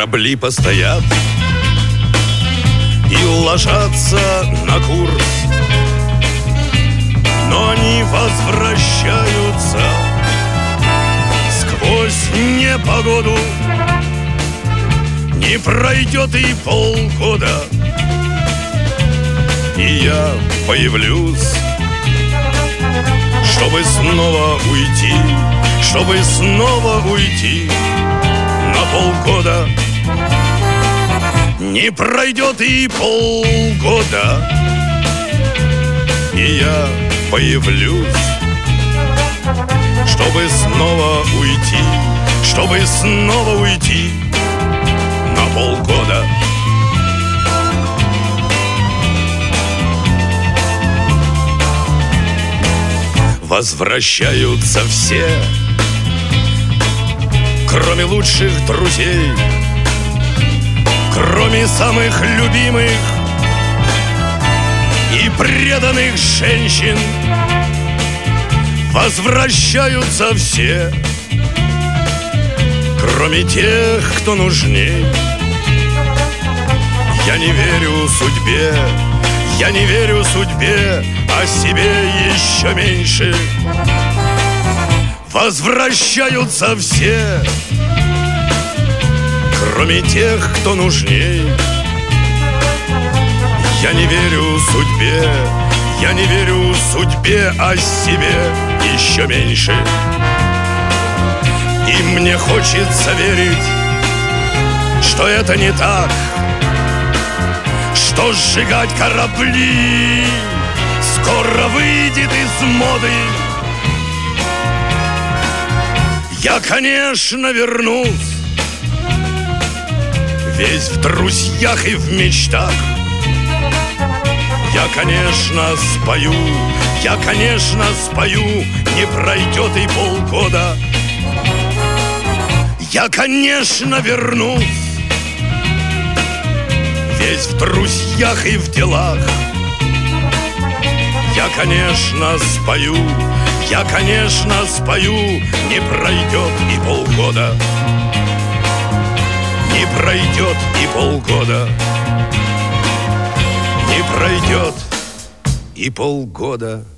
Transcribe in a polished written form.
Корабли постоят и ложатся на курс, но они возвращаются сквозь непогоду. Не пройдет и полгода, и я появлюсь, чтобы снова уйти, чтобы снова уйти на полгода. Не пройдет и полгода, и я появлюсь, чтобы снова уйти, чтобы снова уйти на полгода. Возвращаются все, кроме лучших друзей, кроме самых любимых и преданных женщин. Возвращаются все, кроме тех, кто нужней. Я не верю судьбе, я не верю судьбе, а себе еще меньше. Возвращаются все, кроме тех, кто нужней. Я не верю судьбе, я не верю судьбе, а себе еще меньше. И мне хочется верить, что это не так, что сжигать корабли скоро выйдет из моды. Я, конечно, вернусь, весь в друзьях и в мечтах. Я, конечно, спою, я, конечно, спою, не пройдет и полгода. Я, конечно, вернусь, весь в друзьях и в делах. Я, конечно, спою, я, конечно, спою, не пройдет и полгода. Не пройдет и полгода. Не пройдет и полгода.